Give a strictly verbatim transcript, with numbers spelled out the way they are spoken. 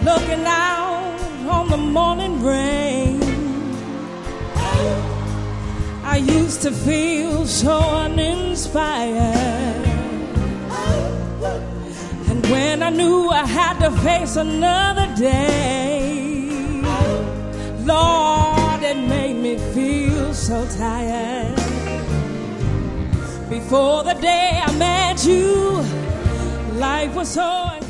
looking out on the morning rain. I used to feel so uninspired, and when I knew I had to face another day, Lord, it made me feel so tired. Before the day I met you, life was so